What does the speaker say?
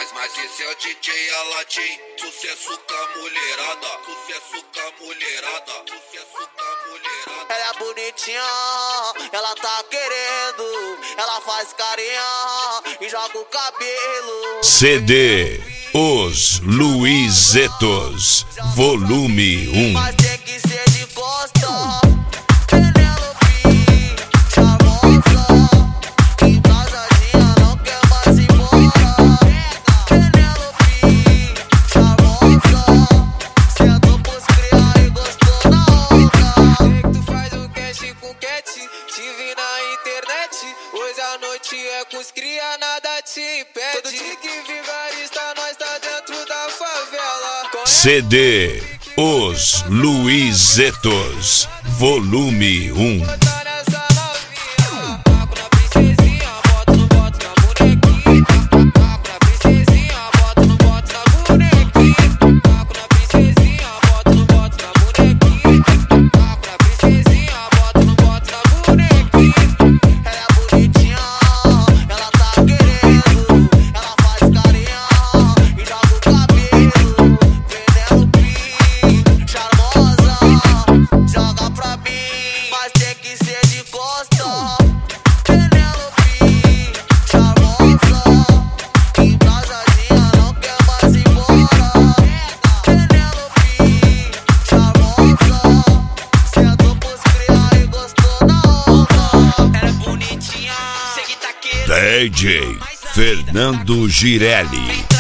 Mas esse é o DJ Aladim, sucesso com a mulherada, sucesso com a mulherada, sucesso com a mulherada. Ela é bonitinha, ela tá querendo, ela faz carinha e joga o cabelo. CD Os Luizetos, volume 1. Mas tem que ser de costa. Hoje a noite é com os cria, nada te impede. Todo tique vigarista, nós tá dentro da favela. CD Os Luizetos, volume 1. DJ Fernando Girelli.